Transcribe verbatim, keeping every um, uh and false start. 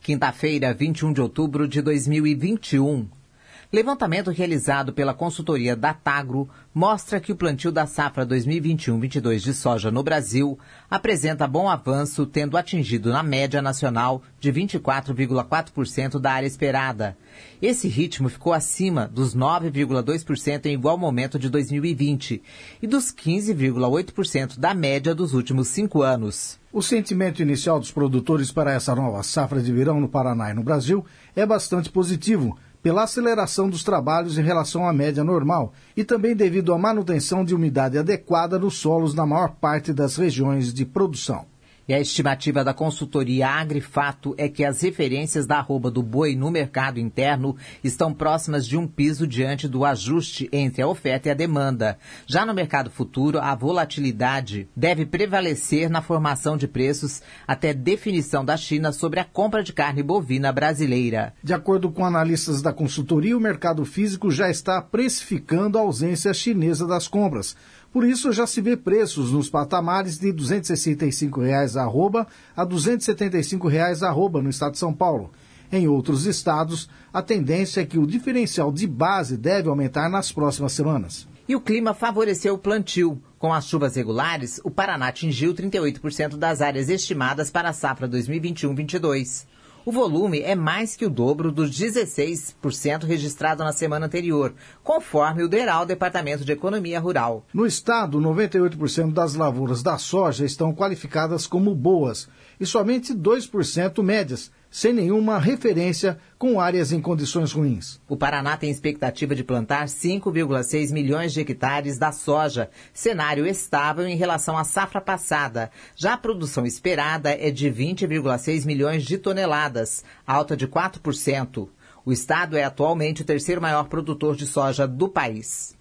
Quinta-feira, vinte e um de outubro de dois mil e vinte e um. Levantamento realizado pela consultoria Datagro mostra que o plantio da safra dois mil e vinte e um vinte e dois de soja no Brasil apresenta bom avanço, tendo atingido na média nacional de vinte e quatro vírgula quatro por cento da área esperada. Esse ritmo ficou acima dos nove vírgula dois por cento em igual momento de dois mil e vinte e dos quinze vírgula oito por cento da média dos últimos cinco anos. O sentimento inicial dos produtores para essa nova safra de verão no Paraná e no Brasil é bastante positivo, pela aceleração dos trabalhos em relação à média normal e também devido à manutenção de umidade adequada nos solos na maior parte das regiões de produção. E a estimativa da consultoria Agrifato é que as referências da arroba do boi no mercado interno estão próximas de um piso diante do ajuste entre a oferta e a demanda. Já no mercado futuro, a volatilidade deve prevalecer na formação de preços até definição da China sobre a compra de carne bovina brasileira. De acordo com analistas da consultoria, o mercado físico já está precificando a ausência chinesa das compras. Por isso, já se vê preços nos patamares de duzentos e sessenta e cinco reais a arroba a duzentos e setenta e cinco reais a arroba no estado de São Paulo. Em outros estados, a tendência é que o diferencial de base deve aumentar nas próximas semanas. E o clima favoreceu o plantio. Com as chuvas regulares, o Paraná atingiu trinta e oito por cento das áreas estimadas para a safra dois mil e vinte e um vinte e dois. O volume é mais que o dobro dos dezesseis por cento registrado na semana anterior, conforme o DERAL, Departamento de Economia Rural. No estado, noventa e oito por cento das lavouras da soja estão qualificadas como boas e somente dois por cento médias, sem nenhuma referência com áreas em condições ruins. O Paraná tem expectativa de plantar cinco vírgula seis milhões de hectares da soja, cenário estável em relação à safra passada. Já a produção esperada é de vinte vírgula seis milhões de toneladas, alta de quatro por cento. O estado é atualmente o terceiro maior produtor de soja do país.